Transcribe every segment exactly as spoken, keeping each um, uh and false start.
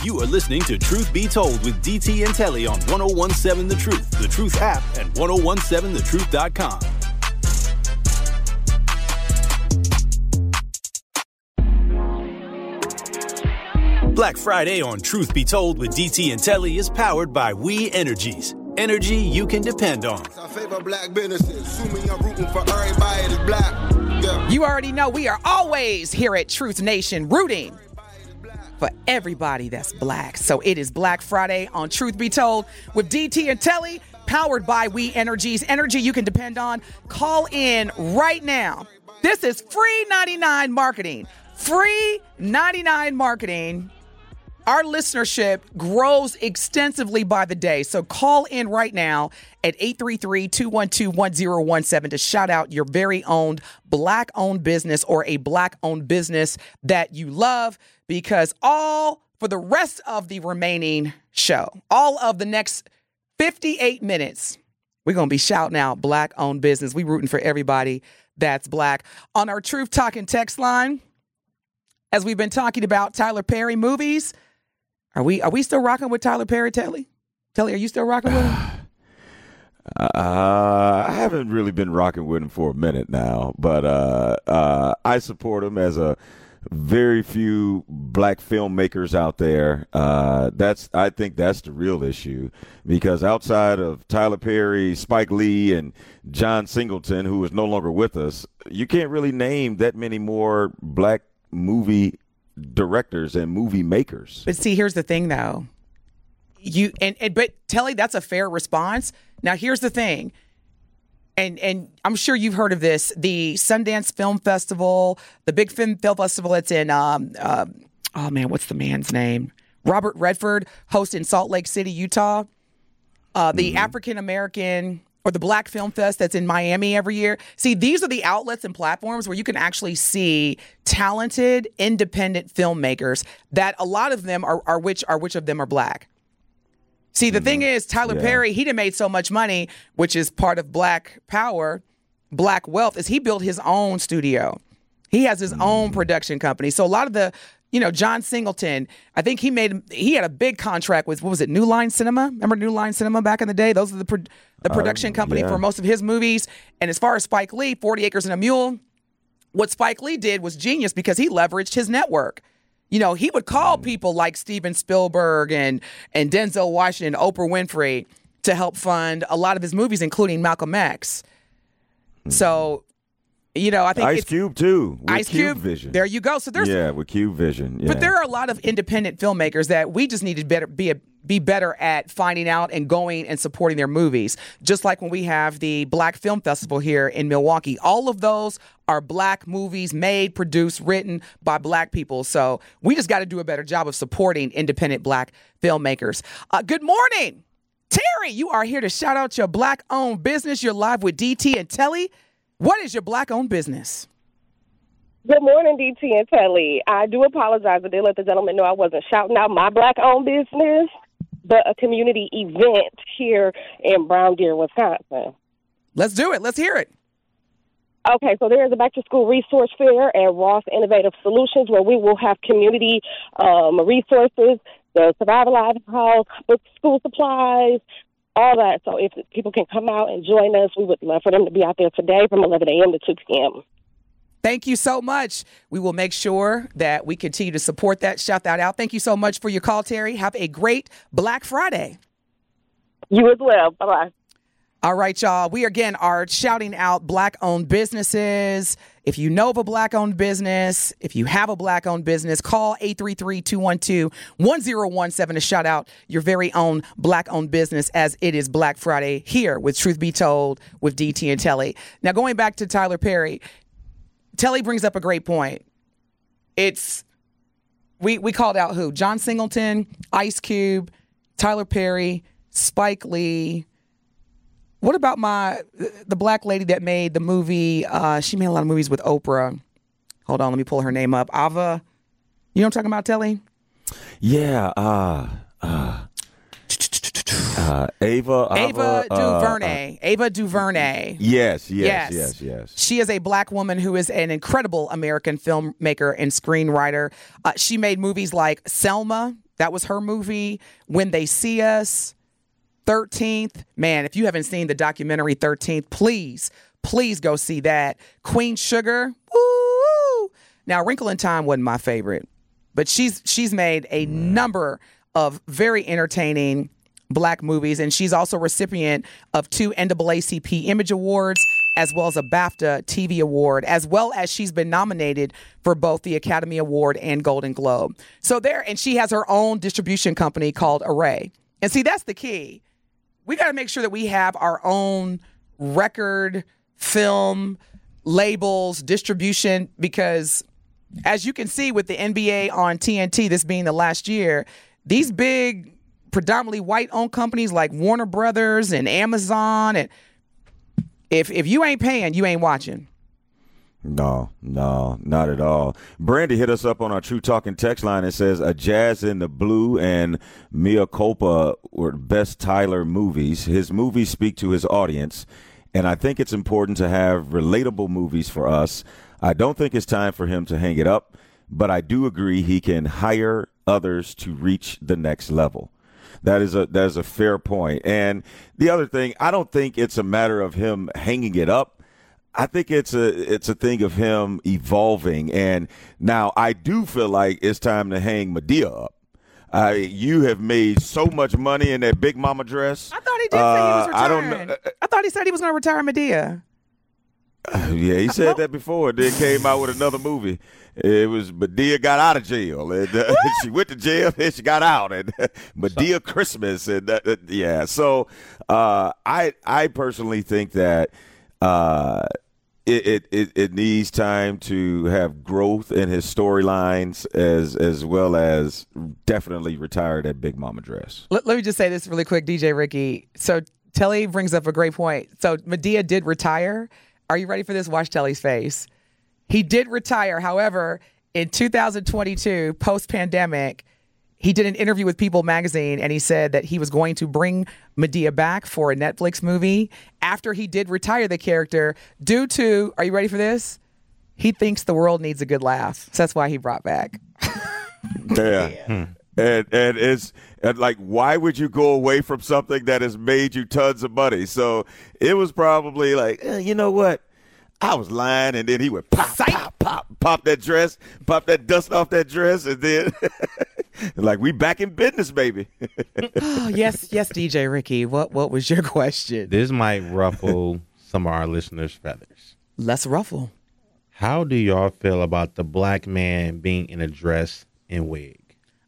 You are listening to Truth Be Told with D T and Telly on one oh one seven The Truth, The Truth app, and ten seventeen the truth dot com. Black Friday on Truth Be Told with D T and Telly is powered by We Energies. Energy you can depend on. I favor black businesses. Assuming I'm rooting for everybody that's black. Yeah. You already know we are always here at Truth Nation rooting for everybody that's black. So it is Black Friday on Truth Be Told with D T and Telly, powered by We Energies. Energy you can depend on. Call in right now. This is free ninety-nine marketing. Free ninety-nine marketing. Our listenership grows extensively by the day. So call in right now at eight three three, two one two, one zero one seven to shout out your very own black-owned business or a black-owned business that you love, because all for the rest of the remaining show, all of the next fifty-eight minutes, we're going to be shouting out black-owned business. We rooting for everybody that's black. On our Truth Talking text line, as we've been talking about Tyler Perry movies, Are we are we still rocking with Tyler Perry, Telly? Telly, are you still rocking with him? Uh, I haven't really been rocking with him for a minute now, but uh, uh, I support him as a very few black filmmakers out there. Uh, that's I think that's the real issue, because outside of Tyler Perry, Spike Lee, and John Singleton, who is no longer with us, you can't really name that many more black movie directors and movie makers. But see, here's the thing, though. You and, and but Telly, that's a fair response. Now, here's the thing, and and I'm sure you've heard of this: the Sundance Film Festival, the big film film festival that's in um uh, oh man, what's the man's name? Robert Redford hosts in Salt Lake City, Utah. Uh, the mm-hmm. African American or the Black Film Fest that's in Miami every year. See, these are the outlets and platforms where you can actually see talented, independent filmmakers that a lot of them are, are which are which of them are black. See, the mm-hmm. thing is, Tyler yeah. Perry, he done made so much money, which is part of black power, black wealth, is he built his own studio. He has his mm-hmm. own production company. So a lot of the, you know, John Singleton, I think he made, he had a big contract with, what was it, New Line Cinema? Remember New Line Cinema back in the day? Those are the pro- the production um, company yeah. for most of his movies. And as far as Spike Lee, forty acres and a Mule, what Spike Lee did was genius because he leveraged his network. You know, he would call people like Steven Spielberg and, and Denzel Washington, Oprah Winfrey to help fund a lot of his movies, including Malcolm X. So, you know, I think Ice it's, Cube too. With Ice Cube Vision. There you go. So there's yeah, with Cube Vision. Yeah. But there are a lot of independent filmmakers that we just need to better be a, be better at finding out and going and supporting their movies. Just like when we have the Black Film Festival here in Milwaukee, all of those are black movies made, produced, written by black people. So we just got to do a better job of supporting independent black filmmakers. Uh, good morning, Terry. You are here to shout out your black-owned business. You're live with D T and Telly. What is your black-owned business? Good morning, D T and Telly. I do apologize. I did let the gentleman know I wasn't shouting out my black-owned business, but a community event here in Brown Deer, Wisconsin. Let's do it. Let's hear it. Okay, so there is a back-to-school resource fair at Ross Innovative Solutions where we will have community um, resources, the Survival Life House, school supplies, all that. So if people can come out and join us, we would love for them to be out there today from eleven a.m. to two p.m. Thank you so much. We will make sure that we continue to support that. Shout that out. Thank you so much for your call, Terry. Have a great Black Friday. You as well. Bye-bye. All right, y'all. We, again, are shouting out black-owned businesses. If you know of a black-owned business, if you have a black-owned business, call eight three three, two one two, one zero one seven to shout out your very own black-owned business, as it is Black Friday here with Truth Be Told with D T and Telly. Now, going back to Tyler Perry, Telly brings up a great point. It's, we, we called out who? John Singleton, Ice Cube, Tyler Perry, Spike Lee. What about my the black lady that made the movie? Uh, she made a lot of movies with Oprah. Hold on, let me pull her name up. Ava. You know what I'm talking about, Telly? Yeah. Uh, uh, uh, Ava. Ava uh, DuVernay. Uh, Ava DuVernay. Yes, yes, yes, yes, yes. She is a black woman who is an incredible American filmmaker and screenwriter. Uh, she made movies like Selma. That was her movie. When They See Us, thirteenth. Man, if you haven't seen the documentary thirteenth, please, please go see that. Queen Sugar. Woo! Now, Wrinkle in Time wasn't my favorite, but she's she's made a number of very entertaining black movies, and she's also recipient of two N double A C P Image Awards, as well as a BAFTA T V Award, as well as she's been nominated for both the Academy Award and Golden Globe. So there, and she has her own distribution company called Array. And see, that's the key. We got to make sure that we have our own record, film, labels, distribution, because as you can see with the N B A on T N T, this being the last year, these big, predominantly white-owned companies like Warner Brothers and Amazon, and if if you ain't paying, you ain't watching. No, no, not at all. Brandy hit us up on our True Talking text line and says, A Jazz in the Blue and Mea Culpa were the best Tyler movies. His movies speak to his audience, and I think it's important to have relatable movies for us. I don't think it's time for him to hang it up, but I do agree he can hire others to reach the next level. That is a that is a fair point. And the other thing, I don't think it's a matter of him hanging it up. I think it's a it's a thing of him evolving. And now I do feel like it's time to hang Madea up. I, you have made so much money in that Big Mama dress. I thought he did uh, say he was retiring. I don't know. I thought he said he was going to retire Madea. Uh, yeah, he said that before. Then came out with another movie. It was Madea got out of jail, and uh, she went to jail, and she got out, and uh, Madea Christmas, and uh, uh, yeah. So uh, I I personally think that uh, it, it it it needs time to have growth in his storylines, as as well as definitely retire that Big Mama dress. Let, let me just say this really quick, D J Ricky. So Telly brings up a great point. So Madea did retire. Are you ready for this? Watch Telly's face. He did retire. However, in two thousand twenty-two, post-pandemic, he did an interview with People magazine, and he said that he was going to bring Madea back for a Netflix movie after he did retire the character due to, are you ready for this? He thinks the world needs a good laugh. So that's why he brought back. Yeah. Hmm. And and it's and like, why would you go away from something that has made you tons of money? So it was probably like, eh, you know what? I was lying, and then he would pop, Psych. pop, pop, pop that dress, pop that dust off that dress, and then like, we back in business, baby. Oh, yes, yes, D J Ricky. What what was your question? This might ruffle some of our listeners' feathers. Let's ruffle. How do y'all feel about the black man being in a dress and wig?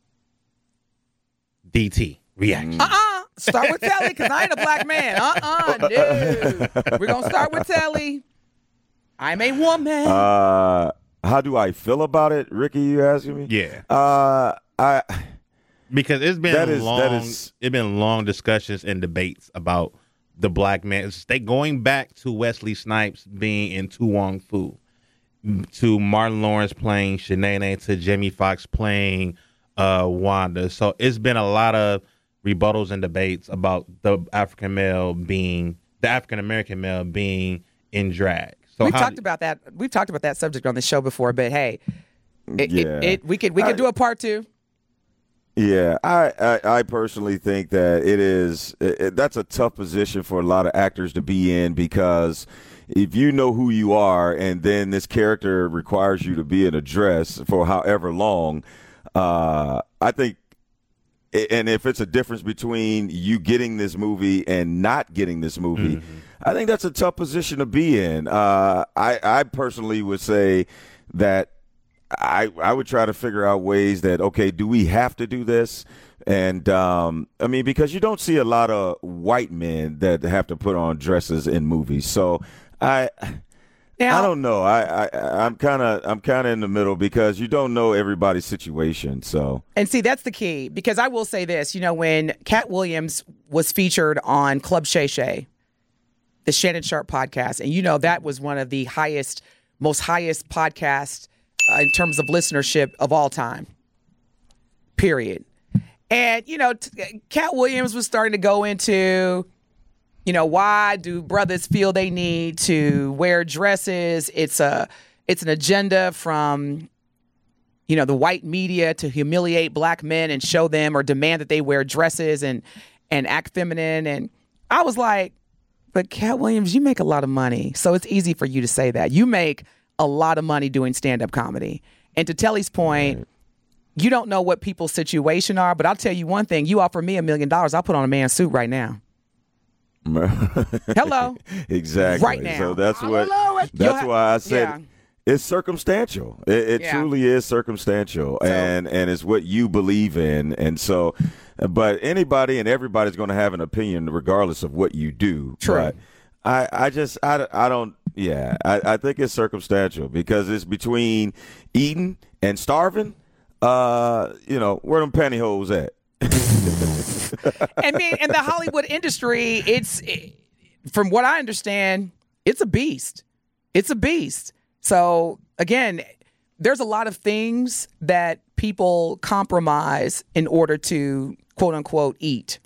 D T, reaction. Uh-uh. Start with Telly, because I ain't a black man. Uh-uh, no. We're going to start with Telly. I'm a woman. Uh, how do I feel about it, Ricky? You asking me? Yeah. Uh, I because it's been that is, long. That is, it's been long discussions and debates about the black man. They going back to Wesley Snipes being in To Wong Fu, to Martin Lawrence playing Shanae, to Jamie Foxx playing uh, Wanda. So it's been a lot of rebuttals and debates about the African male being the African American male being in drag. So we've how, talked about that. We've talked about that subject on the show before, but hey, it, yeah. it, it, we could we could I, do a part two. Yeah, I, I, I personally think that it is it, it, that's a tough position for a lot of actors to be in, because if you know who you are and then this character requires you to be in a dress for however long, uh, I think. And if it's a difference between you getting this movie and not getting this movie, mm-hmm. I think that's a tough position to be in. Uh, I, I personally would say that I, I would try to figure out ways that, okay, do we have to do this? And, um, I mean, because you don't see a lot of white men that have to put on dresses in movies. So I... Now, I don't know. I, I I'm kind of I'm kind of in the middle, because you don't know everybody's situation. So and see, that's the key, because I will say this. You know, when Cat Williams was featured on Club Shay Shay, the Shannon Sharp podcast, and you know that was one of the highest, most highest podcasts uh, in terms of listenership of all time. Period. And you know, t- Cat Williams was starting to go into, you know, why do brothers feel they need to wear dresses? It's a, it's an agenda from you know, the white media to humiliate black men and show them or demand that they wear dresses and and act feminine. And I was like, but Cat Williams, you make a lot of money. So it's easy for you to say that. You make a lot of money doing stand-up comedy. And to Telly's point, right. You don't know what people's situation are, but I'll tell you one thing. You offer me a million dollars, I'll put on a man's suit right now. Hello. Exactly. Right now. So that's what. That's why I said yeah. it's circumstantial. It, it yeah. truly is circumstantial, so, and and it's what you believe in. And so, but anybody and everybody's going to have an opinion regardless of what you do. True. But I I just I, I don't. Yeah, I, I think it's circumstantial because it's between eating and starving. Uh, you know, where them pantyhose at? I mean, in the Hollywood industry, it's it, from what I understand, it's a beast. It's a beast. So again, there's a lot of things that people compromise in order to quote unquote eat.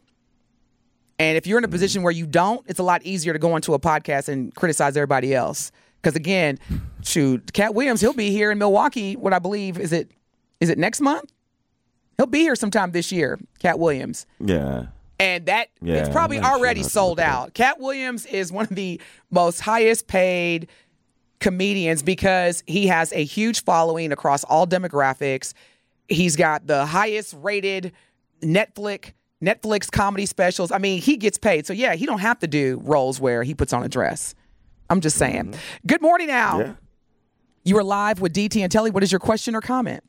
And if you're in a position where you don't, it's a lot easier to go onto a podcast and criticize everybody else. Because again, shoot, Cat Williams, he'll be here in Milwaukee. What I believe is it. Is it next month? He'll be here sometime this year, Cat Williams. Yeah. And that yeah, it's probably already sure sold out. Cat Williams is one of the most highest paid comedians because he has a huge following across all demographics. He's got the highest rated Netflix Netflix comedy specials. I mean, he gets paid. So yeah, he don't have to do roles where he puts on a dress. I'm just saying. Mm-hmm. Good morning, Al. Yeah. You are live with D T and Telly. What is your question or comment?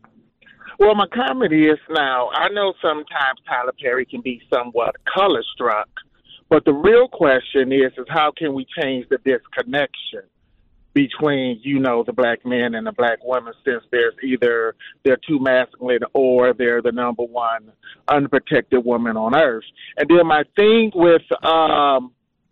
Well, my comment is now, I know sometimes Tyler Perry can be somewhat color-struck, but the real question is, is how can we change the disconnection between, you know, the black men and the black women, since there's either they're too masculine or they're the number one unprotected woman on earth. And then my thing with um,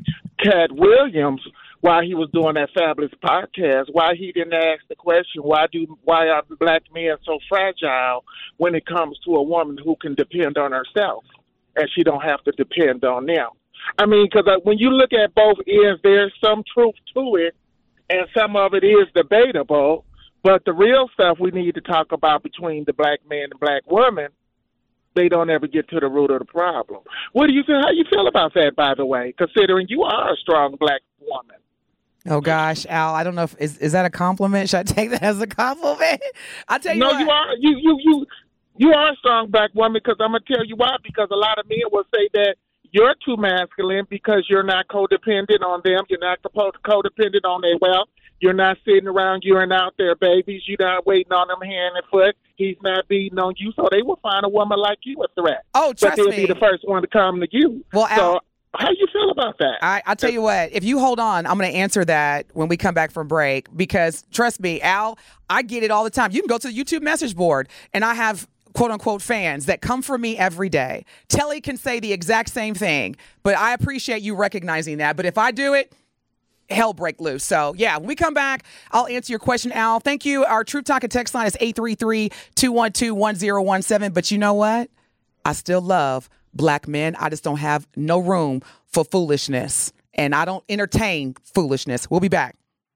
Cat Williams, while he was doing that fabulous podcast, why he didn't ask the question, why do why are black men so fragile when it comes to a woman who can depend on herself and she don't have to depend on them? I mean, because uh, when you look at both ends, there's some truth to it, and some of it is debatable. But the real stuff we need to talk about between the black man and black woman, they don't ever get to the root of the problem. What do you feel? How you feel about that, by the way, considering you are a strong black woman? Oh gosh, Al, I don't know if is is that a compliment? Should I take that as a compliment? I tell you no, what. you are you you you you are a strong black woman, because I'm gonna tell you why. Because a lot of men will say that you're too masculine because you're not codependent on them. You're not codependent on their wealth. You're not sitting around urine out there, babies. You're not waiting on them hand and foot. He's not beating on you, so they will find a woman like you a threat. Oh, trust me. But they'll me. be the first one to come to you. Well, Al. So, how do you feel about that? I, I'll tell you what, if you hold on, I'm going to answer that when we come back from break, because trust me, Al, I get it all the time. You can go to the YouTube message board, and I have quote unquote fans that come for me every day. Telly can say the exact same thing, but I appreciate you recognizing that. But if I do it, hell break loose. So yeah, when we come back, I'll answer your question, Al. Thank you. Our Truth Talking text line is eight three three, two one two, one zero one seven. But you know what? I still love black men. I just don't have no room for foolishness, and I don't entertain foolishness. We'll be back.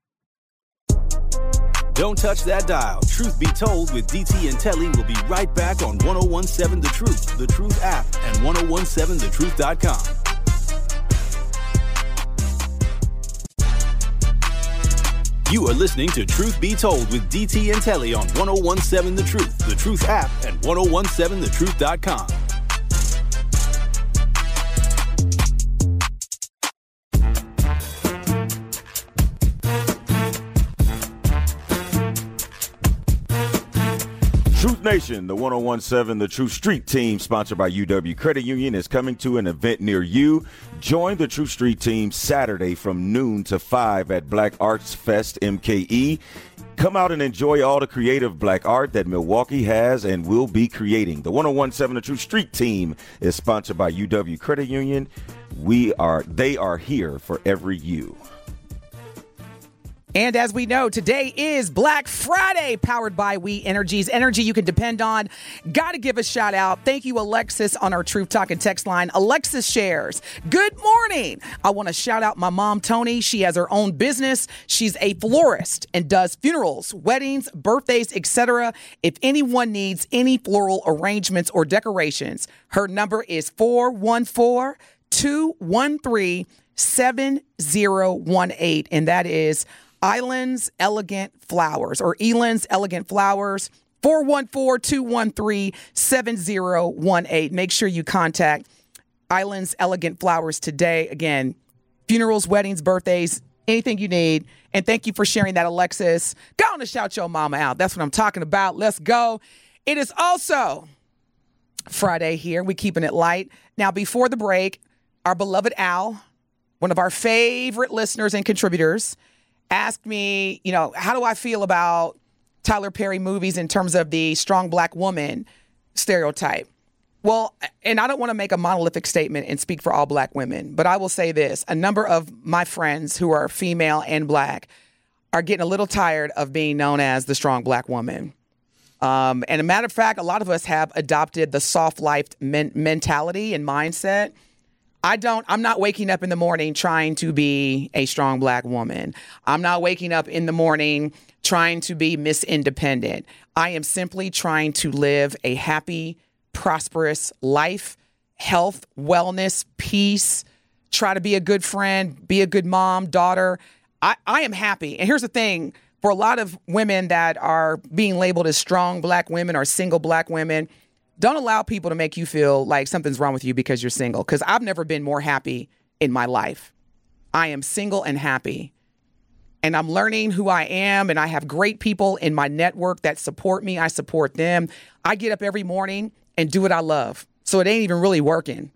Don't touch that dial. Truth Be Told with D T and Telly will be right back on ten seventeen The Truth, The Truth app, and ten seventeen the truth dot com. You are listening to Truth Be Told with D T and Telly on ten seventeen The Truth, The Truth app, and ten seventeen the truth dot com. Truth Nation, the ten seventeen The Truth Street Team, sponsored by U W Credit Union, is coming to an event near you. Join the Truth Street Team Saturday from noon to five at Black Arts Fest M K E. Come out and enjoy all the creative black art that Milwaukee has and will be creating. The ten seventeen The Truth Street Team is sponsored by U W Credit Union. We are, they are here for every you. And as we know, today is Black Friday, powered by We Energies. Energy you can depend on. Got to give a shout out. Thank you, Alexis, on our Truth Talking text line. Alexis shares, good morning. I want to shout out my mom, Tony. She has her own business. She's a florist and does funerals, weddings, birthdays, et cetera. If anyone needs any floral arrangements or decorations, her number is four one four, two one three, seven zero one eight. And that is Islands Elegant Flowers, or Elan's Elegant Flowers, four one four, two one three, seven zero one eight. Make sure you contact Islands Elegant Flowers today. Again, funerals, weddings, birthdays, anything you need. And thank you for sharing that, Alexis. Go on and shout your mama out. That's what I'm talking about. Let's go. It is also Friday here. We're keeping it light. Now, before the break, our beloved Al, one of our favorite listeners and contributors, asked me, you know, how do I feel about Tyler Perry movies in terms of the strong black woman stereotype? Well, and I don't want to make a monolithic statement and speak for all black women, but I will say this. A number of my friends who are female and black are getting a little tired of being known as the strong black woman. Um, and a matter of fact, a lot of us have adopted the soft-life men- mentality and mindset. I don't, I'm not waking up in the morning trying to be a strong black woman. I'm not waking up in the morning trying to be Miss Independent. I am simply trying to live a happy, prosperous life, health, wellness, peace, try to be a good friend, be a good mom, daughter. I, I am happy. And here's the thing, for a lot of women that are being labeled as strong black women or single black women, don't allow people to make you feel like something's wrong with you because you're single, because I've never been more happy in my life. I am single and happy. And I'm learning who I am, and I have great people in my network that support me. I support them. I get up every morning and do what I love. So it ain't even really working.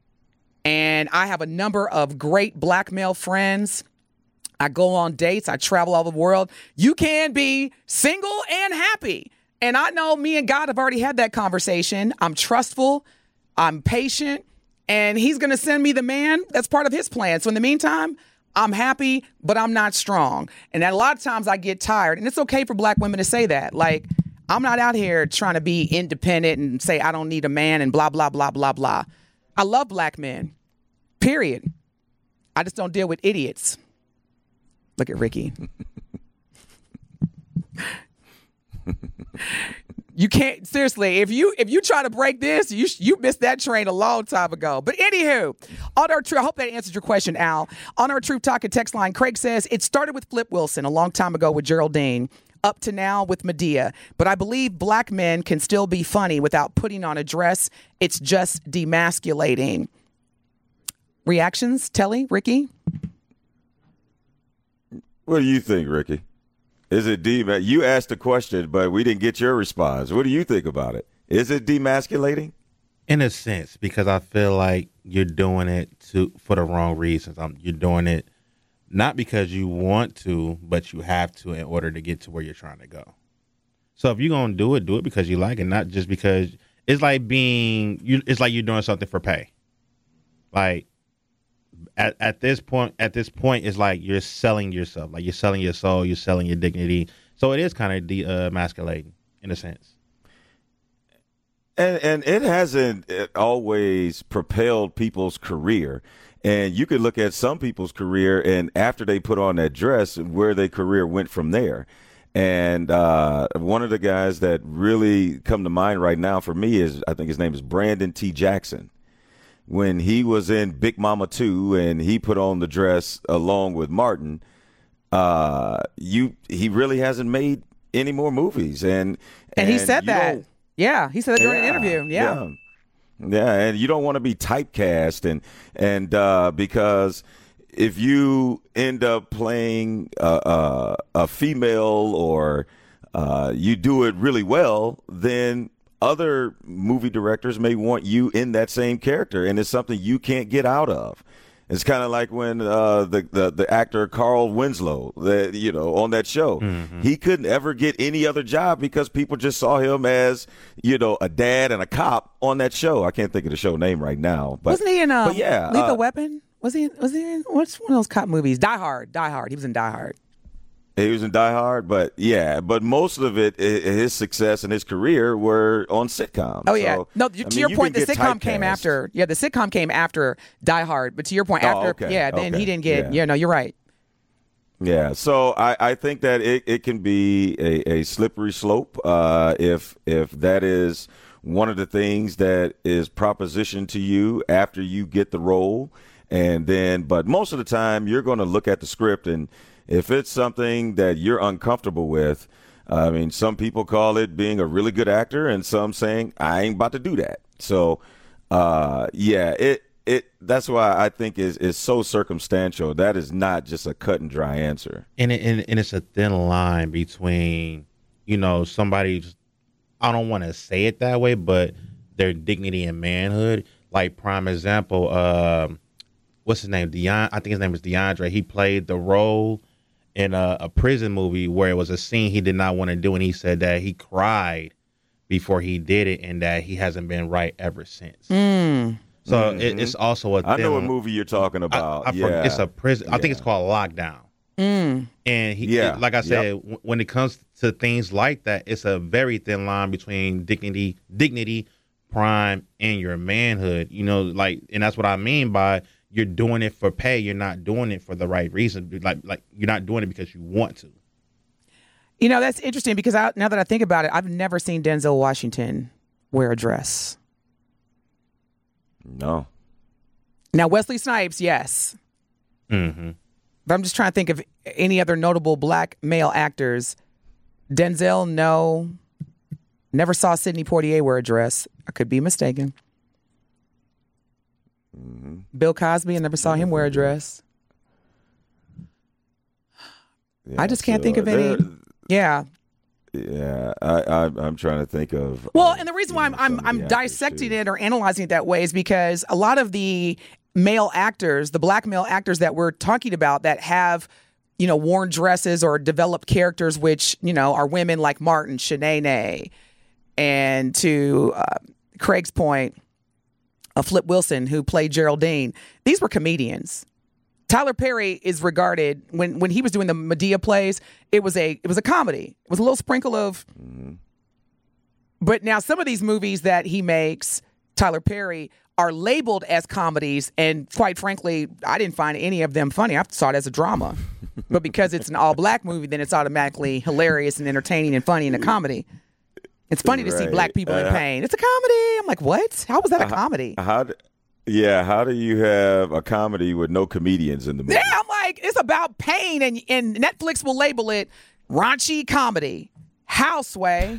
And I have a number of great black male friends. I go on dates. I travel all over the world. You can be single and happy. And I know me and God have already had that conversation. I'm trustful. I'm patient. And he's going to send me the man that's part of his plan. So in the meantime, I'm happy, but I'm not strong. And a lot of times I get tired. And it's okay for black women to say that. Like, I'm not out here trying to be independent and say I don't need a man and blah, blah, blah, blah, blah. I love black men, period. I just don't deal with idiots. Look at Ricky. You can't, seriously, if you if you try to break this, you you missed that train a long time ago. But anywho, on our truth, I hope that answers your question, Al. On our Truth Talking text line, Craig says, it started with Flip Wilson a long time ago with Geraldine, up to now with Medea. But I believe black men can still be funny without putting on a dress. It's just demasculating. Reactions, Telly, Ricky? What do you think, Ricky? Is it dem? You asked the question, but we didn't get your response. What do you think about it? Is it demasculating? In a sense, because I feel like you're doing it to for the wrong reasons. Um, you're doing it not because you want to, but you have to in order to get to where you're trying to go. So if you're gonna do it, do it because you like it, not just because it's like being. You, it's like you're doing something for pay. Like at at this point, at this point, it's like you're selling yourself. Like you're selling your soul, you're selling your dignity. So it is kind of de-masculating in a sense. And and it hasn't always propelled people's career. And you could look at some people's career, and after they put on that dress, where their career went from there. And uh, one of the guys that really come to mind right now for me is, I think his name is Brandon T. Jackson. When he was in Big Mama two and he put on the dress along with Martin, uh, you he really hasn't made any more movies. And and, and he said that. Yeah, he said that during yeah, an interview. Yeah. yeah. Yeah, and you don't want to be typecast, and and uh, because if you end up playing a, a, a female or uh, you do it really well, then other movie directors may want you in that same character, and it's something you can't get out of. It's kind of like when uh, the, the the actor Carl Winslow, that you know, on that show, mm-hmm. he couldn't ever get any other job because people just saw him as, you know, a dad and a cop on that show. I can't think of the show name right now, but wasn't he in um, yeah, Lethal uh, Weapon? Was he? Was he in what's one of those cop movies? Die Hard. Die Hard. He was in Die Hard. He was in Die Hard, but yeah, but most of it, i- his success and his career were on sitcoms. Oh yeah, So, no. I To mean, your you point, the can get sitcom came typecast. after. Yeah, the sitcom came after Die Hard. But to your point, Oh, after okay, yeah, then okay, he didn't get. yeah. Yeah, no, you're right. Yeah, so I, I think that it, it can be a, a slippery slope uh, if if that is one of the things that is propositioned to you after you get the role, and then but most of the time you're going to look at the script, and if it's something that you're uncomfortable with, I mean, some people call it being a really good actor, and some saying I ain't about to do that. So uh, yeah, it. It that's why I think is is so circumstantial. That is not just a cut and dry answer. And, it, and and it's a thin line between, you know, somebody's, I don't want to say it that way, but their dignity and manhood. Like prime example, um, what's his name? Deon. I think his name is DeAndre. He played the role in a, a prison movie where it was a scene he did not want to do, and he said that he cried before he did it, and that he hasn't been right ever since. Mm. So Mm-hmm. it, it's also a. I know what thin- movie you're talking about. I, I, yeah, it's a prison. I think Yeah. it's called Lockdown. Mm. And he, Yeah. like I Yep. said, w- when it comes to things like that, it's a very thin line between dignity, dignity, prime, and your manhood. You know, like, and that's what I mean by you're doing it for pay. You're not doing it for the right reason. Like, like you're not doing it because you want to. You know, that's interesting because I, now that I think about it, I've never seen Denzel Washington wear a dress. No. Now, Wesley Snipes, yes. Mm-hmm. But I'm just trying to think of any other notable black male actors. Denzel, no. Never saw Sidney Poitier wear a dress. I could be mistaken. Mm-hmm. Bill Cosby, I never saw him wear a dress. Yeah, I just can't so think of any. there- Yeah. Yeah, I, I I'm trying to think of. Well, um, and the reason you why know, I'm I'm, some of I'm the actors, dissecting too. it or analyzing it that way is because a lot of the male actors, the black male actors that we're talking about that have, you know, worn dresses or developed characters, which, you know, are women like Martin, Shanae, and to uh, Craig's point, uh, Flip Wilson, who played Geraldine. These were comedians. Tyler Perry is regarded when when he was doing the Medea plays. It was a it was a comedy. It was a little sprinkle of. Mm-hmm. But now some of these movies that he makes, Tyler Perry, are labeled as comedies, and quite frankly, I didn't find any of them funny. I saw it as a drama. But because it's an all-black movie, then it's automatically hilarious and entertaining and funny and a comedy. It's funny to see Right. black people in Uh, pain. It's a comedy. I'm like, what? How was that a comedy? How? d- Yeah, how do you have a comedy with no comedians in the movie? Yeah, I'm like, it's about pain, and and Netflix will label it raunchy comedy. How, Sway?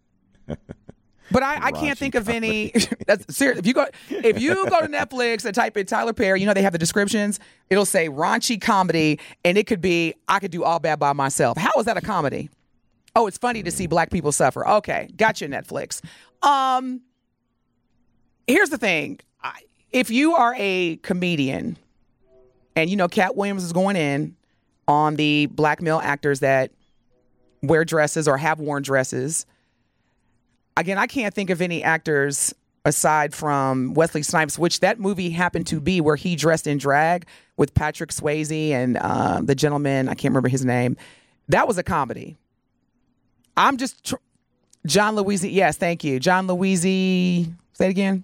But I, I can't Raunchy think of any. That's serious. If you go, if you go to Netflix and type in Tyler Perry, you know they have the descriptions. It'll say raunchy comedy, and it could be I could do all bad by myself. How is that a comedy? Oh, it's funny to see black people suffer. Okay, gotcha, Netflix. Um, here's the thing: I, if you are a comedian, and you know Cat Williams is going in on the black male actors that wear dresses or have worn dresses. Again, I can't think of any actors aside from Wesley Snipes, which that movie happened to be where he dressed in drag with Patrick Swayze and uh, the gentleman, I can't remember his name. That was a comedy. I'm just, tr- John Louisi, yes, thank you. John Louisi, say it again.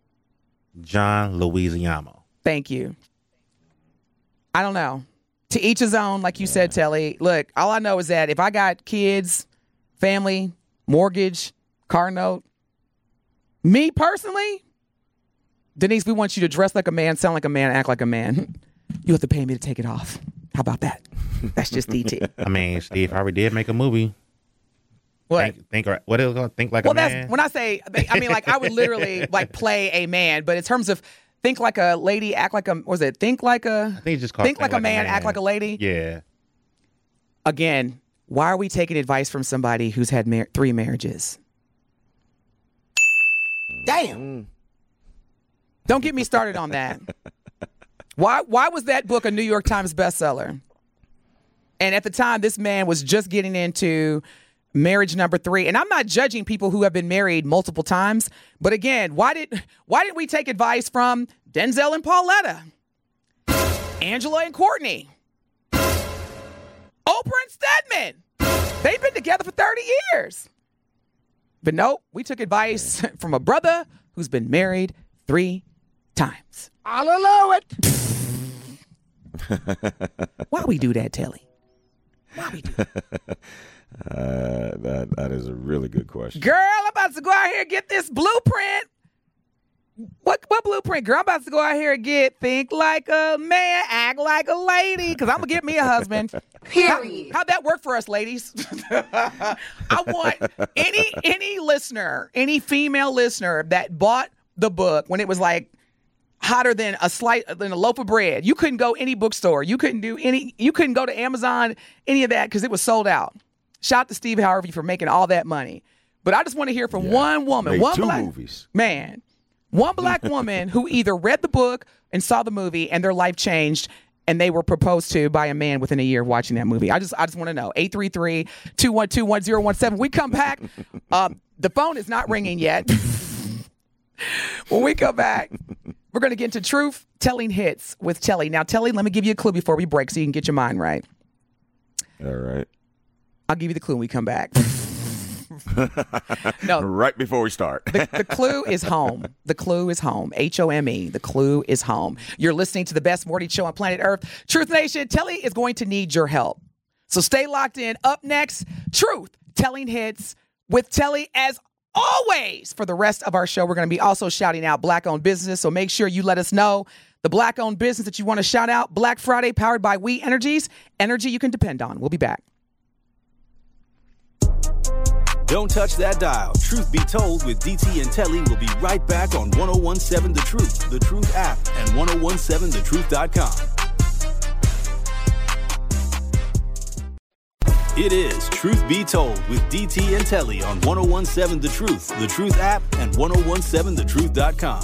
John Louisiano. Thank you. I don't know. To each his own, like you said, Telly. Look, all I know is that if I got kids, family, mortgage, car note, me personally, Denise, we want you to dress like a man, sound like a man, act like a man. You have to pay me to take it off. How about that? That's just D T. I mean, Steve Harvey did make a movie. What? Think, think or- what is it called? Think like Well, a man. that's when I say, I mean, like I would literally like play a man, but in terms of think like a lady, act like a, what was it? Think like a, I think it's just called think like a man, act like a lady. Yeah. Again, why are we taking advice from somebody who's had mar- three marriages? Damn. Don't get me started on that. Why why was that book a New York Times bestseller? And at the time, this man was just getting into marriage number three. And I'm not judging people who have been married multiple times. But again, why did why didn't we take advice from Denzel and Pauletta? Angela and Courtney? Oprah and Stedman. They've been together for thirty years. But nope, we took advice from a brother who's been married three times. I'll allow it. Why we do that, Telly? Why we do that? Uh, that that is a really good question. Girl, I'm about to go out here and get this blueprint. What what blueprint, girl? I'm about to go out here and get think like a man, act like a lady, because I'm going to get me a husband. Period. How, how'd that work for us, ladies? I want any any listener, any female listener that bought the book when it was like hotter than a slight than a loaf of bread. You couldn't go any bookstore. You couldn't do any. You couldn't go to Amazon, any of that, because it was sold out. Shout out to Steve Harvey for making all that money. But I just want to hear from Yeah. one woman, Made one two black movies. man, one black woman who either read the book and saw the movie and their life changed, and they were proposed to by a man within a year of watching that movie. I just, I just want to know. eight three three, two one two, one zero one seven. We come back. Um, the phone is not ringing yet. When we come back, we're going to get into truth telling hits with Telly. Now, Telly, let me give you a clue before we break so you can get your mind right. All right. I'll give you the clue when we come back. No, Right before we start. the, the clue is home. The clue is home. H O M E. The clue is home. You're listening to the best morning show on planet Earth. Truth Nation, Telly is going to need your help. So stay locked in. Up next, Truth Telling Hits with Telly as always. For the rest of our show, we're going to be also shouting out black-owned businesses. So make sure you let us know the black-owned business that you want to shout out. Black Friday powered by We Energies. Energy you can depend on. We'll be back. Don't touch that dial. Truth Be Told with D T and Telly will be right back on ten seventeen The Truth, The Truth app, and ten seventeen the truth dot com. It is Truth Be Told with D T and Telly on ten seventeen The Truth, The Truth app, and ten seventeen the truth dot com.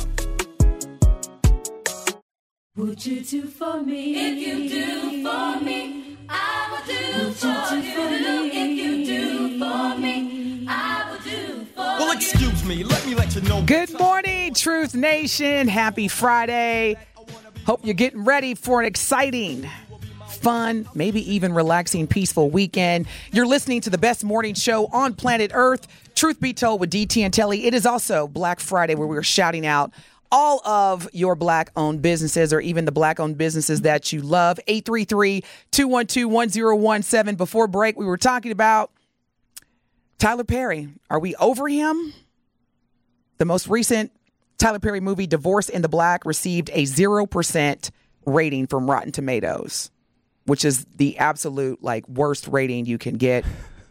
Would you do for me? If you do for me, I will do Would for you do you. for me? If you do for me, I will do for you. Well, excuse me. Let me let you know. Good morning, Truth Nation. Happy Friday. Hope you're getting ready for an exciting, fun, maybe even relaxing, peaceful weekend. You're listening to the best morning show on planet Earth, Truth Be Told with D T and Telly. It is also Black Friday, where we're shouting out all of your black-owned businesses, or even the black-owned businesses that you love. eight three three, two one two, one zero one seven. Before break, we were talking about Tyler Perry. Are we over him? The most recent Tyler Perry movie, Divorce in the Black, received a zero percent rating from Rotten Tomatoes, which is the absolute like worst rating you can get.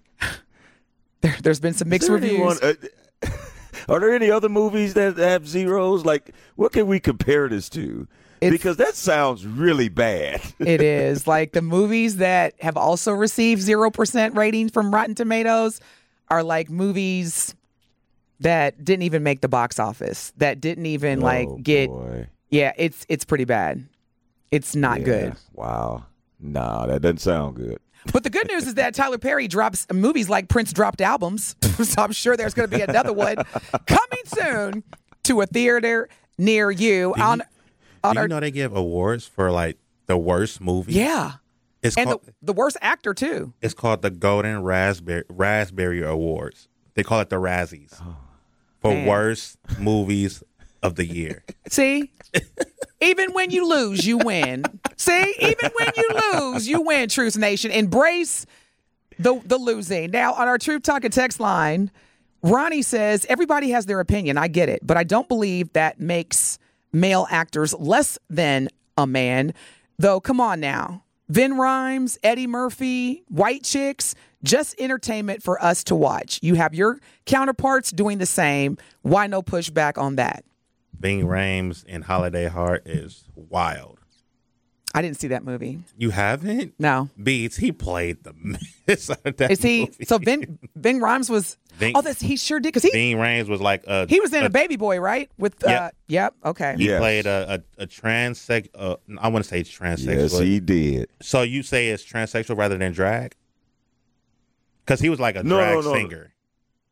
there, there's been some mixed Is there reviews. anyone, uh, are there any other movies that have zeros? Like, what can we compare this to? It's- because that sounds really bad. It is. Like, the movies that have also received zero percent ratings from Rotten Tomatoes are like movies that didn't even make the box office, that didn't even like Oh, get. boy. Yeah, it's it's pretty bad. It's not Yeah. good. Wow. Nah, that doesn't sound good. But the good news is that Tyler Perry drops movies like Prince dropped albums. So I'm sure there's going to be another one coming soon to a theater near you. Do on you, on do our you know they give awards for like the worst movie? yeah, It's and called the, the worst actor too. it's called the Golden Raspberry Raspberry Awards. They call it the Razzies for Man. worst movies of the year. See, even when you lose, you win. See, even when you lose, you win. Truth Nation, embrace the the losing. Now, on our Truth Talking text line, Ronnie says everybody has their opinion. I get it, but I don't believe that makes male actors less than a man. Though, come on now, Vin Rhames, Eddie Murphy, white chicks, just entertainment for us to watch. You have your counterparts doing the same. Why no pushback on that? Ving Rhames in Holiday Heart is wild. I didn't see that movie. You haven't? No. Beats, he played the mess out of that Is he? movie. So Vin Vin Rhames was. Ving- oh, that's he sure did because he Ving Rhames was like a he was in a, a Baby Boy, right? With uh, Yep. yep. Okay. He Yes. played a a, a transex. Uh, I want to say transsexual. Yes, he did. So you say it's transsexual rather than drag? Because he was like a No, drag no, no. singer.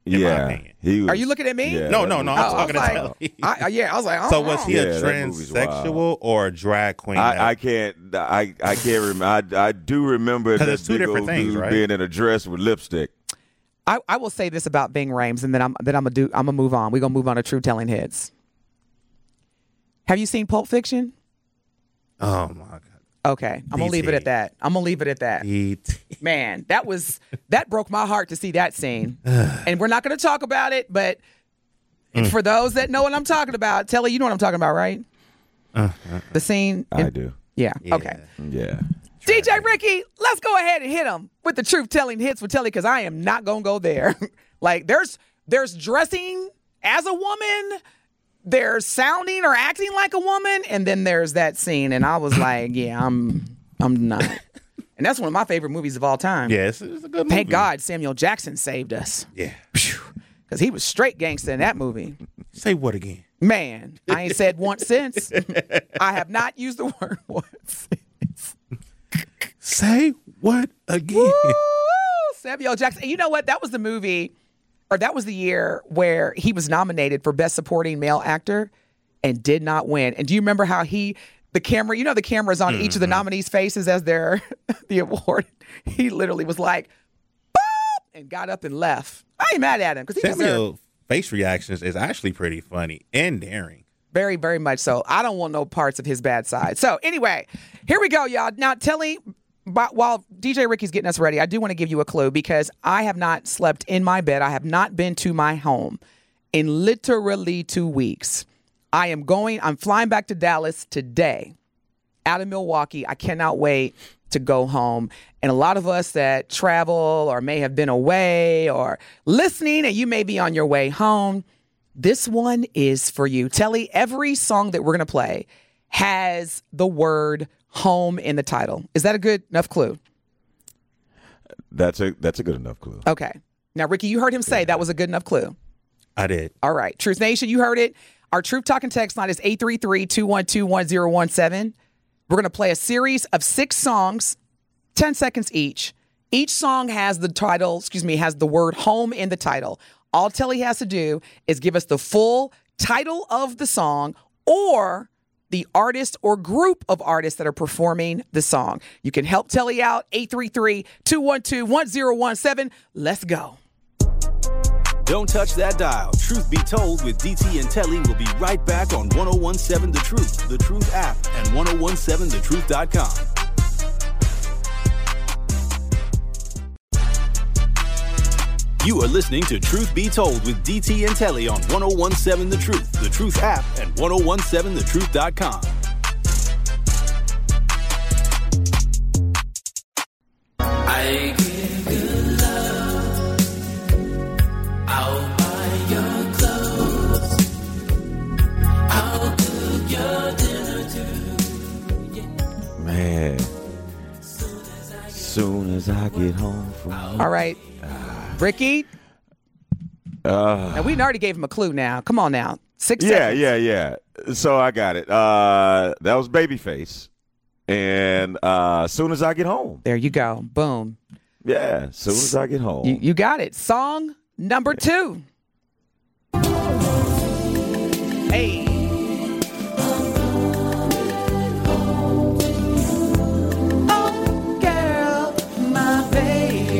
in my Yeah, opinion. he was, Are you looking at me? yeah, No, that no, no. movie- I'm Oh, talking I to was Telly. I, I- yeah, I was like, oh, So was he Yeah, a that movie's wild. transsexual or a drag queen? that- I, I can't. I I can't remember. I, I do remember 'Cause that it's two big different old things, dude right? being in a dress with lipstick. I, I will say this about Bing Rames, and then I'm then I'm gonna do I'm gonna move on. We're gonna move on to True Telling Hits. Have you seen Pulp Fiction? oh my god. Okay, I'm gonna leave it at that. I'm gonna leave it at that. E T Man, that was that broke my heart to see that scene. And we're not gonna talk about it, but for those that know what I'm talking about, Telly, you know what I'm talking about, right? The scene. I in- do. Yeah. Yeah. Okay. Yeah. D J Ricky, let's go ahead and hit him with the Truth Telling Hits with Telly, because I am not gonna go there. Like there's there's dressing as a woman, there's sounding or acting like a woman, and then there's that scene, and I was like, yeah, I'm I'm not. And that's one of my favorite movies of all time. Yeah, it's, it's a good movie. Thank God Samuel Jackson saved us, Yeah. because he was straight gangster in that movie. Say what again? Man, I ain't said once since. I have not used the word once. Say what again? Woo! Samuel Jackson. And you know what? That was the movie, or that was the year where he was nominated for Best Supporting Male Actor and did not win. And do you remember how he, the camera, you know, the camera's on each of the nominees' faces as they're the award. He literally was like, boop, and got up and left. I ain't mad at him because he deserved Samuel face reactions is actually pretty funny and daring. very, very much so. I don't want no parts of his bad side. So anyway, here we go, y'all. Now, Telly, but while D J Ricky's getting us ready, I do want to give you a clue because I have not slept in my bed. I have not been to my home in literally two weeks. I am going, I'm flying back to Dallas today out of Milwaukee. I cannot wait to go home. And a lot of us that travel or may have been away or listening, and you may be on your way home, this one is for you. Telly, every song that we're going to play has the word home in the title. Is that a good enough clue? That's a that's a good enough clue. Okay. Now, Ricky, you heard him say that was a good enough clue. I did. All right. Truth Nation, you heard it. Our Truth Talking text line is eight three three, two one two, one zero one seven. We're going to play a series of six songs, ten seconds each. Each song has the title, excuse me, has the word home in the title. All Telly has to do is give us the full title of the song or the artist or group of artists that are performing the song. You can help Telly out, eight three three, two one two, one zero one seven. Let's go. Don't touch that dial. Truth Be Told with D T and Telly will be right back on ten seventeen The Truth, The Truth app, and ten seventeen the truth dot com. You are listening to Truth Be Told with D T and Telly on ten seventeen The Truth, The Truth app, and ten seventeen the truth dot com. I give good love. I'll buy your clothes. I'll cook your dinner too. Yeah. Man. Soon as I get home from work. All right. Ricky, Uh, and we already gave him a clue now. Come on now. Six yeah, seconds. yeah, yeah. So I got it. Uh, that was Babyface. And uh, as soon as I get home. There you go. Boom. Yeah, as soon as I get home. You, you got it. Song number two. Hey. Oh, girl, my baby.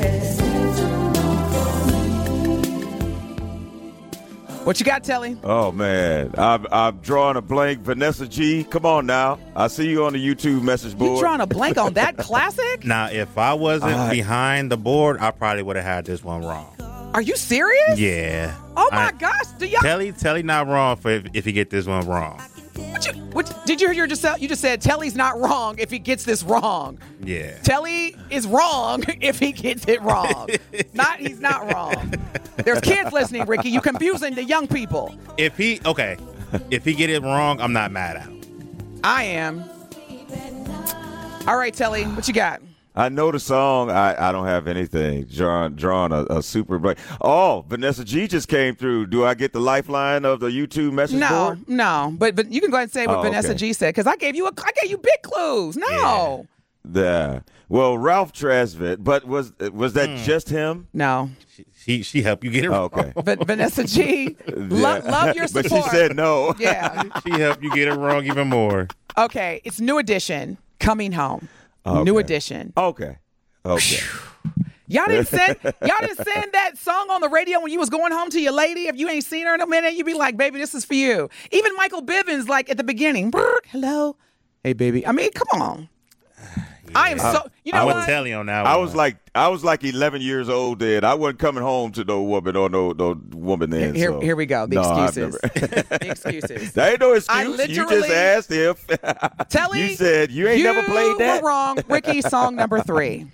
What you got, Telly? Oh, man. I'm, I'm drawing a blank. Vanessa G, come on now. I see you on the YouTube message board. You drawing a blank on that classic? Now, if I wasn't I- behind the board, I probably would have had this one wrong. Are you serious? Yeah. Oh my I- gosh! Do y'all? Telly, Telly not wrong for if, if he get this one wrong. What you, what, did you hear? You just you just said Telly's not wrong if he gets this wrong. Yeah. Telly is wrong if he gets it wrong. Not he's not wrong. There's kids listening, Ricky. You confusing the young people. If he okay, if he get it wrong, I'm not mad at him. I am. All right, Telly, what you got? I know the song. I, I don't have anything. Drawn, drawn a, a super blank. Oh, Vanessa G just came through. Do I get the lifeline of the YouTube message No, board? no. But but you can go ahead and say what Oh, Vanessa okay. G said because I gave you a I gave you big clues. No, Yeah. Well, Ralph Tresvant, but was was that just him? no. She, She she helped you get it Oh, wrong. okay. But Vanessa G, lo- love your But support. she said no. Yeah. She helped you get it wrong even more. Okay, it's New Edition, Coming Home. Okay. New Edition. Okay. Okay. Y'all didn't send y'all didn't send that song on the radio when you was going home to your lady. If you ain't seen her in a minute, you'd be like, baby, this is for you. Even Michael Bivins, like at the beginning, "Brr, hello. Hey baby. I mean, come on. I am so you know I what? would tell you on that I one. was like I was like eleven years old then. I wasn't coming home to no woman or no no woman then. Here, so. here we go. The No, I've excuses. never- The excuses. There ain't no I excuse. You just literally- asked if. Telly, you said you ain't never played that. You were wrong. Ricky, song number three.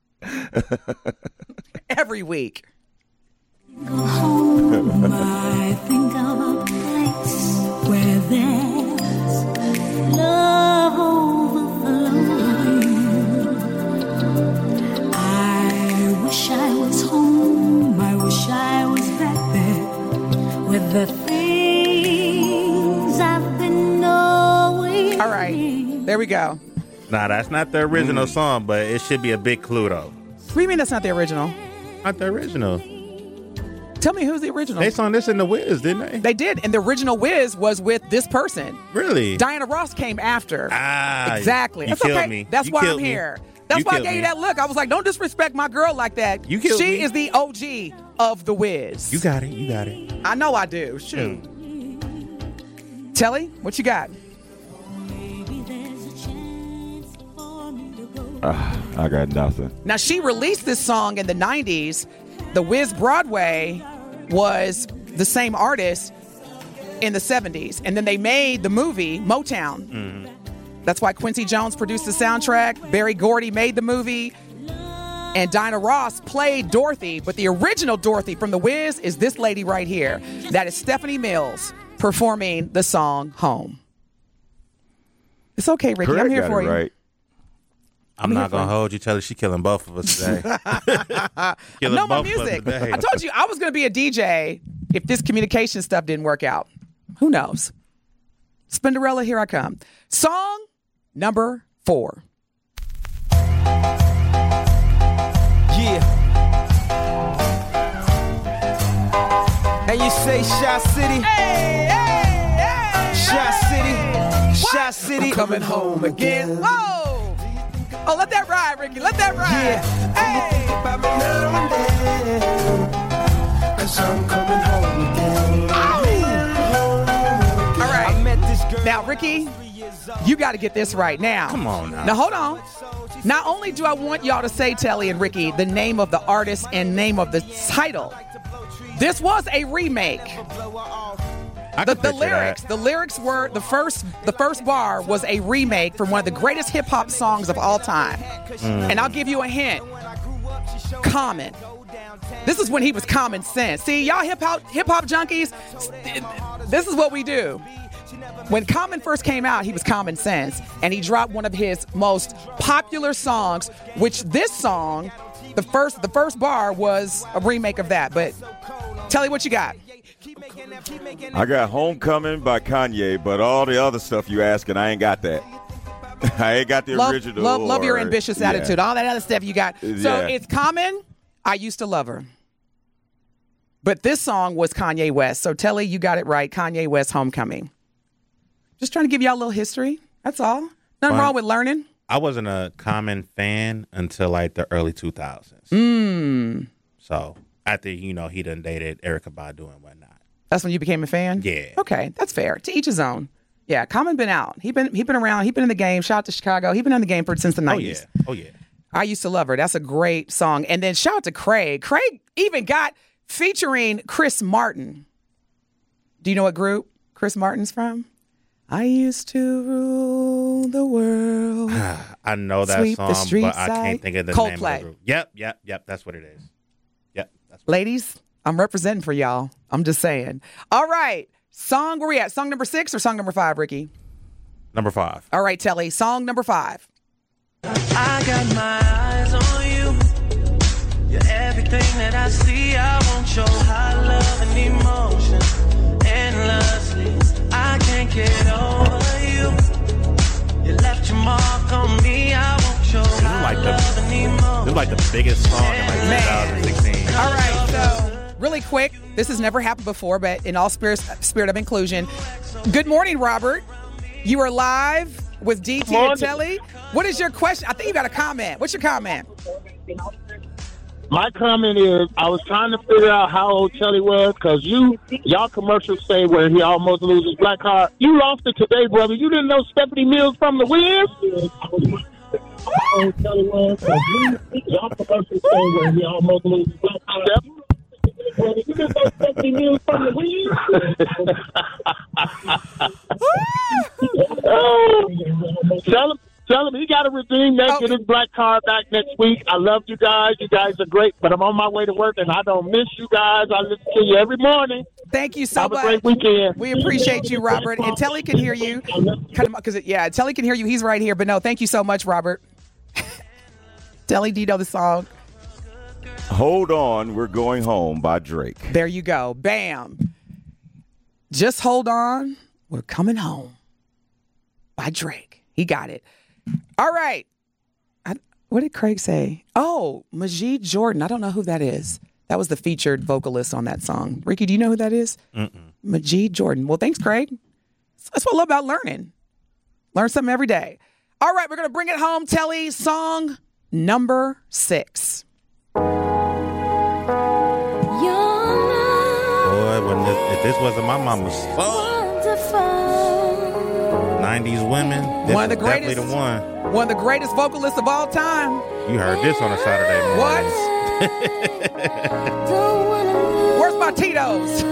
Every week. Home, I think of a place where there's love overflowing. I wish I was home. I wish I was back there with the things I've been knowing. All right. There we go. Nah, that's not the original song, but it should be a big clue though. What do you mean that's not the original? Not the original. Tell me who's the original. They sung this in The Wiz, didn't they? They did, and the original Wiz was with this person. Really? Diana Ross came after. Ah, exactly. you That's killed okay. me. That's You why I'm killed me. here. That's You why I killed gave you me. that look. I was like, don't disrespect my girl like that. You killed she me. is the O G of the Wiz. You got it. You got it. I know I do. Shoot. Telly, what you got? Uh, I got nothing. Now, she released this song in the nineties. The Wiz Broadway was the same artist in the seventies. And then they made the movie Motown. Mm-hmm. That's why Quincy Jones produced the soundtrack. Barry Gordy made the movie. And Diana Ross played Dorothy. But the original Dorothy from The Wiz is this lady right here. That is Stephanie Mills performing the song Home. It's okay, Ricky. Correct, I'm here got for it you. right. I'm not gonna hold you. Tell her she killing both of us today. I Killing know my both of us music. today. I told you I was going to be a D J if this communication stuff didn't work out. Who knows? Spinderella, here I come. Song number four. Yeah. And you say Shot City? Hey, hey, hey, Shot hey. City. What? Shot City. Coming home again. Whoa. Oh, let that ride, Ricky. Let that ride. Yeah. Hey. About me now and then, 'cause I'm coming home again. All right. I met this girl. Now, Ricky, you got to get this right now. Come on now. Now, hold on. Not only do I want y'all to say, Telly and Ricky, the name of the artist and name of the title, this was a remake. I The, can the picture lyrics, that. the lyrics were the first. The first bar was a remake from one of the greatest hip hop songs of all time. Mm. And I'll give you a hint. Common. This is when he was Common Sense. See, y'all hip hop hip hop junkies. This is what we do. When Common first came out, he was Common Sense, and he dropped one of his most popular songs. Which this song, the first the first bar was a remake of that. But tell me what you got. I got Homecoming by Kanye, but all the other stuff you asking, I ain't got that. I ain't got the Love, original. love, love your or- ambitious yeah. attitude. All that other stuff you got. So Yeah. it's Common. I used to love her. But this song was Kanye West. So Telly, you got it right. Kanye West, Homecoming. Just trying to give y'all a little history. That's all. Nothing Fine. wrong with learning. I wasn't a Common fan until like the early two thousands. Mm. So after, you know, he done dated Erykah Badu and whatnot. That's when you became a fan? Yeah. Okay, that's fair. To each his own. Yeah, Common been out. He been he been around. He been in the game. Shout out to Chicago. He been in the game for since the Oh, nineties. yeah. Oh, yeah. I used to love her. That's a great song. And then shout out to Craig. Craig even got featuring Chris Martin. Do you know what group Chris Martin's from? I used to rule the world. I know that Sweep the song, street but I side. can't think of the name of Coldplay. the group. Yep, yep, yep. That's what it is. Yep. That's what Ladies, I'm representing for y'all. I'm just saying. All right. Song, where we at? Song number six or song number five, Ricky? Number five. All right, Telly. Song number five. I got my eyes on you. You're everything that I see. I want your high love and emotion endlessly. I can't get over you. You left your mark on me. I want your This is high like the love and emotion. this is like the biggest song in like Man. twenty sixteen. All right, so really quick. This has never happened before, but in all spirit, spirit of inclusion. Good morning, Robert. You are live with D T and Telly. What is your question? I think you got a comment. What's your comment? My comment is, I was trying to figure out how old Telly was, because you, y'all commercials say where he almost loses black card. You lost it today, brother. You didn't know Stephanie Mills from the Wiz? How old Telly was, because you, y'all commercials say where he almost loses black card. Brother, you didn't know Stephanie Mills from the Wiz? oh, tell him. Tell him he got to redeem that, get his black card back next week. I love you guys. You guys are great, but I'm on my way to work, and I don't miss you guys. I listen to you every morning. Thank you so Have much. Have a great weekend. We appreciate you, Robert. And Telly can hear you. Because yeah, Telly can hear you. He's right here. But no, thank you so much, Robert. Telly, do you know the song? Hold On, We're Going Home by Drake. There you go. Bam. Just hold on. We're coming home by Drake. He got it. All right. I, what did Craig say? Oh, Majid Jordan. I don't know who that is. That was the featured vocalist on that song. Ricky, do you know who that is? Mm-mm. Majid Jordan. Well, thanks, Craig. That's what I love about learning. Learn something every day. All right, we're going to bring it home, Telly. Song number six. Boy, when this, if this wasn't my mama's song, nineties women, this one of the is greatest, definitely the one. One of the greatest vocalists of all time. You heard this on a Saturday morning. What? Where's my Tito's?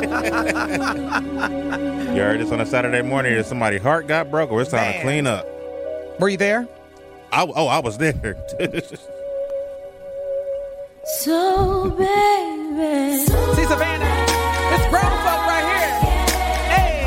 You heard this on a Saturday morning. If somebody's heart got broke, or it's time Man. to clean up. Were you there? I, oh, I was there. So, baby. See, Savannah, it's grown folk right here. Hey.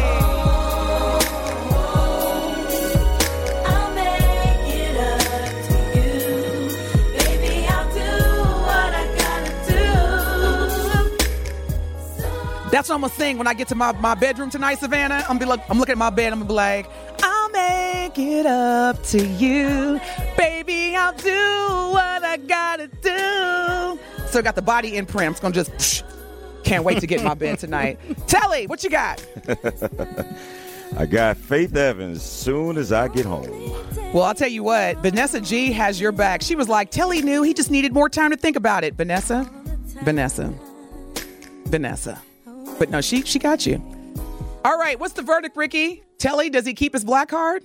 I'll make it up to you. Baby, I'll do what I gotta do. That's what I'm going to sing when I get to my, my bedroom tonight, Savannah. I'm, be look, I'm looking at my bed. I'm going to be like, I'll make it up to you. Baby, I'll do what I gotta do. So got the body imprint. I'm just going to just, psh, can't wait to get in my bed tonight. Telly, what you got? I got Faith Evans, Soon As I Get Home. Well, I'll tell you what, Vanessa G has your back. She was like, Telly knew, he just needed more time to think about it. Vanessa, Vanessa, Vanessa. But no, she she got you. All right, what's the verdict, Ricky? Telly, does he keep his black card?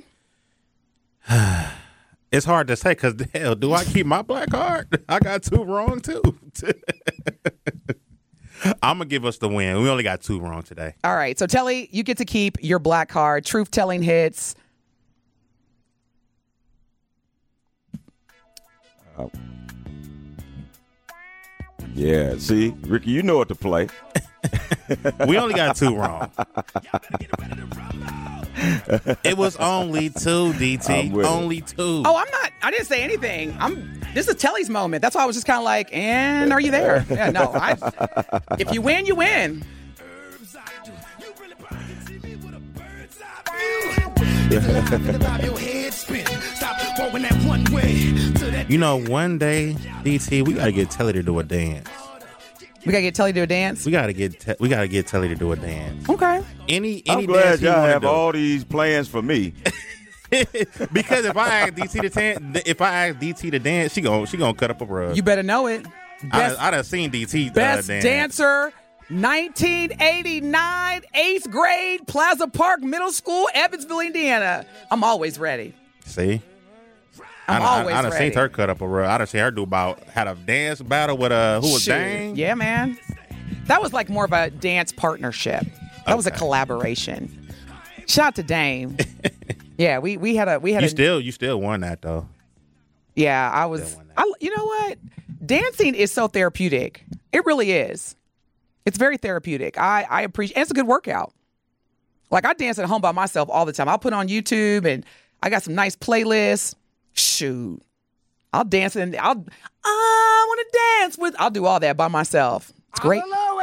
It's hard to say because, hell, do I keep my black card? I got two wrong, too. I'm going to give us the win. We only got two wrong today. All right, so Telly, you get to keep your black card. Truth-telling hits. Uh, yeah, see, Ricky, you know what to play. We only got two wrong. It was only two, D T. Only two. Oh, I'm not. I didn't say anything. I'm. This is Telly's moment. That's why I was just kind of like, and are you there? Yeah, no. I, if you win, you win. You know, one day, D T, we gotta get Telly to do a dance. We gotta get Telly to do a dance. We gotta get te- we gotta get Telly to do a dance. Okay. Any any I'm glad dance y'all have do. all these plans for me. Because if I ask D T to dance, if I ask D T to dance, she gon' she gonna cut up a rug. You better know it. Best, I, I done seen D T best uh, dance. dancer, nineteen eighty-nine, eighth grade, Plaza Park Middle School, Evansville, Indiana. I'm always ready. See. I'm I, always I, I done ready. seen her cut up a rug. I done seen her do about had a dance battle with uh who was Shoot. Dang. Yeah, man. That was like more of a dance partnership. That okay. was a collaboration. Shout out to Dame. Yeah, we we had a we had you a, still you still won that though. Yeah, I was. I, you know what? Dancing is so therapeutic. It really is. It's very therapeutic. I I appreciate. And it's a good workout. Like I dance at home by myself all the time. I'll put on YouTube and I got some nice playlists. Shoot, I'll dance and I'll I want to dance with. I'll do all that by myself. It's great.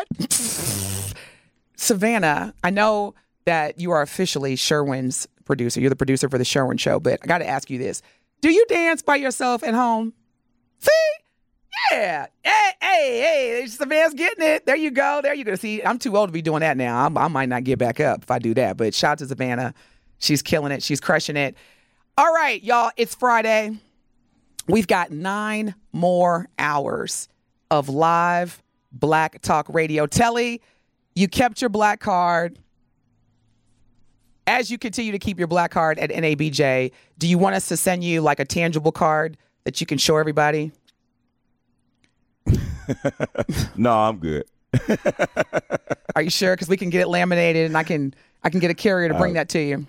Savannah, I know that you are officially Sherwin's producer. You're the producer for the Sherwin Show, but I got to ask you this. Do you dance by yourself at home? See? Yeah. Hey, hey, hey. Savannah's getting it. There you go. There you go. See, I'm too old to be doing that now. I'm, I might not get back up if I do that. But shout out to Savannah. She's killing it. She's crushing it. All right, y'all. It's Friday. We've got nine more hours of live Black Talk Radio. Telly, you kept your black card. As you continue to keep your black card at N A B J, do you want us to send you like a tangible card that you can show everybody? No, I'm good. Are you sure? Because we can get it laminated, and I can I can get a carrier to bring uh, that to you.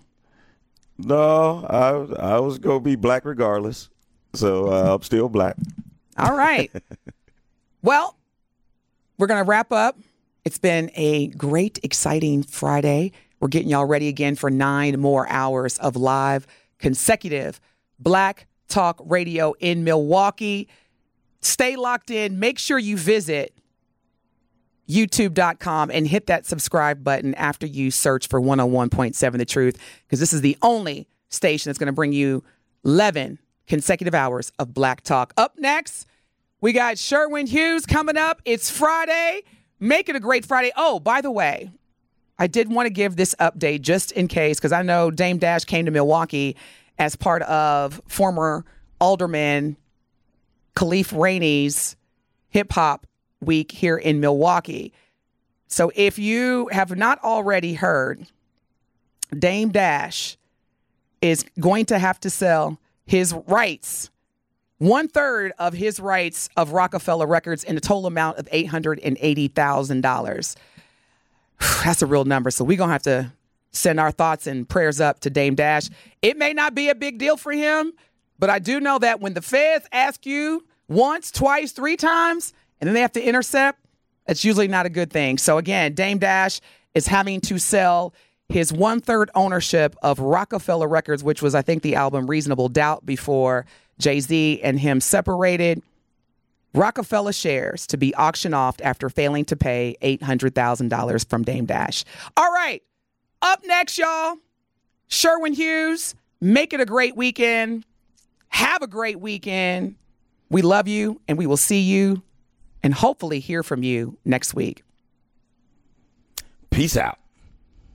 No, I I was gonna be black regardless, so uh, I'm still black. All right. Well, we're gonna wrap up. It's been a great, exciting Friday. We're getting y'all ready again for nine more hours of live, consecutive Black Talk Radio in Milwaukee. Stay locked in. Make sure you visit YouTube dot com and hit that subscribe button after you search for one oh one point seven The Truth, because this is the only station that's going to bring you eleven consecutive hours of Black Talk. Up next, we got Sherwin Hughes coming up. It's Friday. Make it a great Friday. Oh, by the way, I did want to give this update just in case, because I know Dame Dash came to Milwaukee as part of former Alderman Khalif Rainey's Hip Hop Week here in Milwaukee. So if you have not already heard, Dame Dash is going to have to sell his rights, one third of his rights of Rockefeller Records, in a total amount of eight hundred eighty thousand dollars. That's a real number. So we're going to have to send our thoughts and prayers up to Dame Dash. It may not be a big deal for him, but I do know that when the feds ask you once, twice, three times, and then they have to intercept, it's usually not a good thing. So again, Dame Dash is having to sell his one-third ownership of Rockefeller Records, which was, I think, the album Reasonable Doubt before Jay-Z and him separated. Rockefeller shares to be auctioned off after failing to pay eight hundred thousand dollars from Dame Dash. All right. Up next, y'all, Sherwin Hughes. Make it a great weekend. Have a great weekend. We love you, and we will see you and hopefully hear from you next week. Peace out.